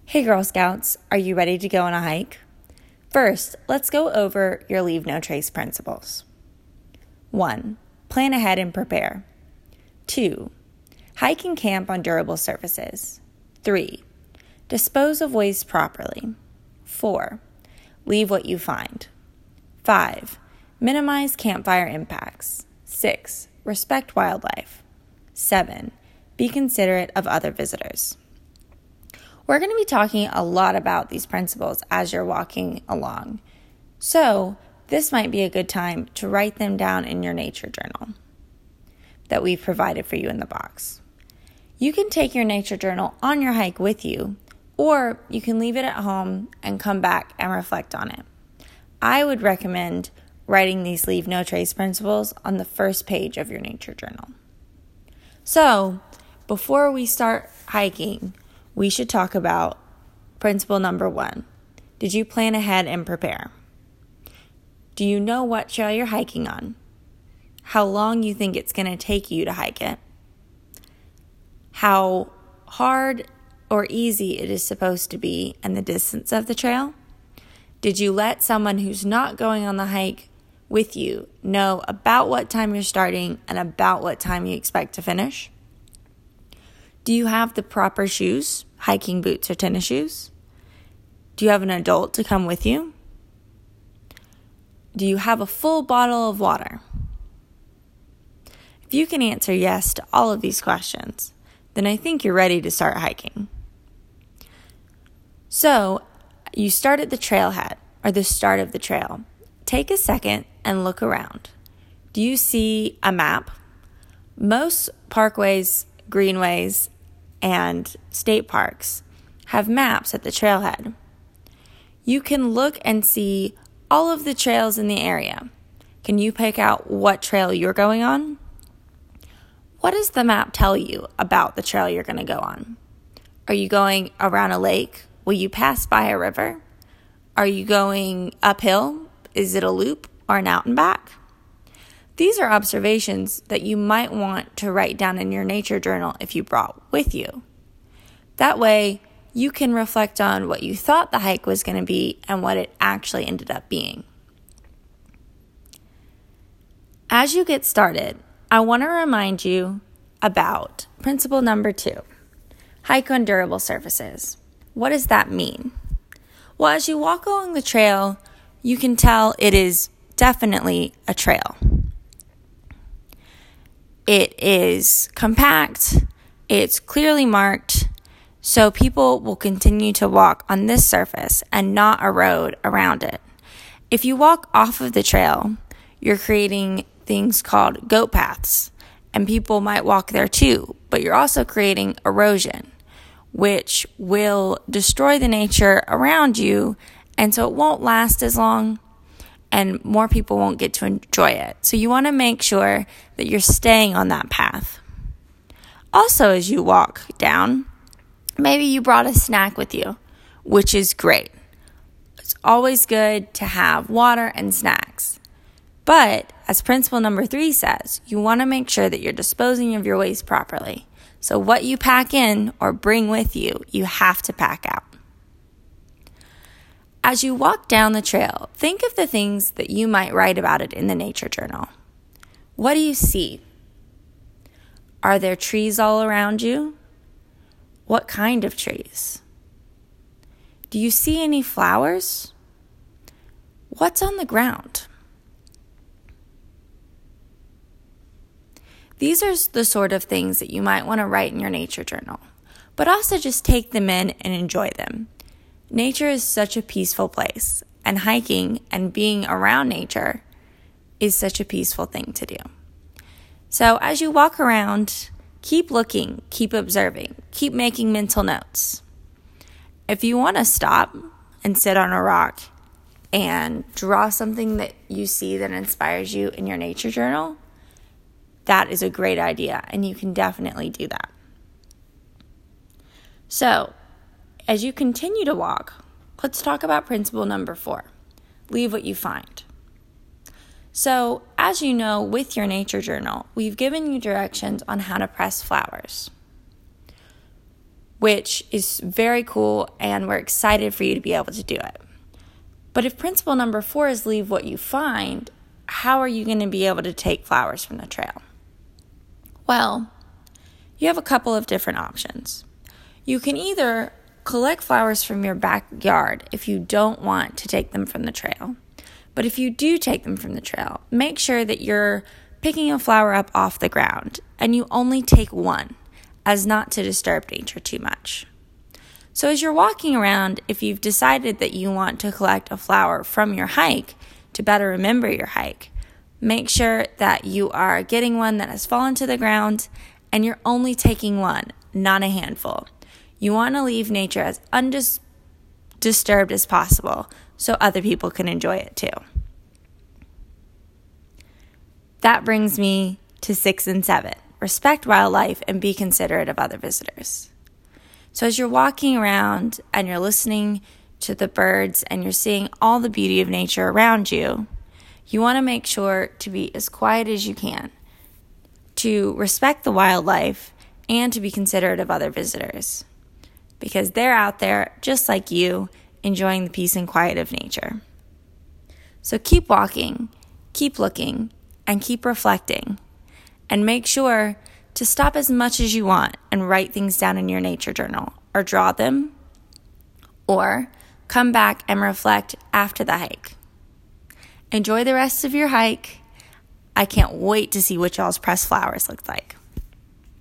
Hey Girl Scouts, are you ready to go on a hike? First, let's go over your Leave No Trace principles. 1. Plan ahead and prepare. 2. Hike and camp on durable surfaces. 3. Dispose of waste properly. 4. Leave what you find. 5. Minimize campfire impacts. 6. Respect wildlife. 7. Be considerate of other visitors. We're going to be talking a lot about these principles as you're walking along. So, this might be a good time to write them down in your nature journal that we've provided for you in the box. You can take your nature journal on your hike with you, or you can leave it at home and come back and reflect on it. I would recommend writing these Leave No Trace principles on the first page of your nature journal. So, before we start hiking, we should talk about principle number 1. Did you plan ahead and prepare? Do you know what trail you're hiking on? How long you think it's going to take you to hike it? How hard or easy it is supposed to be and the distance of the trail? Did you let someone who's not going on the hike with you know about what time you're starting and about what time you expect to finish? Do you have the proper shoes, hiking boots or tennis shoes? Do you have an adult to come with you? Do you have a full bottle of water? If you can answer yes to all of these questions, then I think you're ready to start hiking. So, you start at the trailhead or the start of the trail. Take a second and look around. Do you see a map? Most parkways, greenways, and state parks have maps at the trailhead. You can look and see all of the trails in the area. Can you pick out what trail you're going on? What does the map tell you about the trail you're going to go on? Are you going around a lake? Will you pass by a river? Are you going uphill? Is it a loop or an out and back? These are observations that you might want to write down in your nature journal if you brought with you. That way, you can reflect on what you thought the hike was going to be and what it actually ended up being. As you get started, I want to remind you about principle number 2, hike on durable surfaces. What does that mean? Well, as you walk along the trail, you can tell it is definitely a trail. It is compact, it's clearly marked, so people will continue to walk on this surface and not a road around it. If you walk off of the trail, you're creating things called goat paths, and people might walk there too, but you're also creating erosion, which will destroy the nature around you, and so it won't last as long, and more people won't get to enjoy it. So you want to make sure that you're staying on that path. Also, as you walk down, maybe you brought a snack with you, which is great. It's always good to have water and snacks. But, as principle number 3 says, you want to make sure that you're disposing of your waste properly. So what you pack in or bring with you, you have to pack out. As you walk down the trail, think of the things that you might write about it in the nature journal. What do you see? Are there trees all around you? What kind of trees? Do you see any flowers? What's on the ground? These are the sort of things that you might want to write in your nature journal, but also just take them in and enjoy them. Nature is such a peaceful place, and hiking and being around nature is such a peaceful thing to do. So as you walk around, keep looking, keep observing, keep making mental notes. If you want to stop and sit on a rock and draw something that you see that inspires you in your nature journal, that is a great idea, and you can definitely do that. So, as you continue to walk, let's talk about principle number 4, leave what you find. So, as you know, with your nature journal, we've given you directions on how to press flowers. which is very cool, and we're excited for you to be able to do it. But if principle number 4 is leave what you find, how are you going to be able to take flowers from the trail? Well, you have a couple of different options. You can either collect flowers from your backyard if you don't want to take them from the trail. But if you do take them from the trail, make sure that you're picking a flower up off the ground and you only take one, as not to disturb nature too much. So as you're walking around, if you've decided that you want to collect a flower from your hike to better remember your hike, make sure that you are getting one that has fallen to the ground and you're only taking one, not a handful. You want to leave nature as undisturbed as possible so other people can enjoy it too. That brings me to 6 and 7. Respect wildlife and be considerate of other visitors. So as you're walking around and you're listening to the birds and you're seeing all the beauty of nature around you, you want to make sure to be as quiet as you can, to respect the wildlife, and to be considerate of other visitors, because they're out there just like you, enjoying the peace and quiet of nature. So keep walking, keep looking, and keep reflecting, and make sure to stop as much as you want and write things down in your nature journal, or draw them, or come back and reflect after the hike. Enjoy the rest of your hike. I can't wait to see what y'all's pressed flowers look like.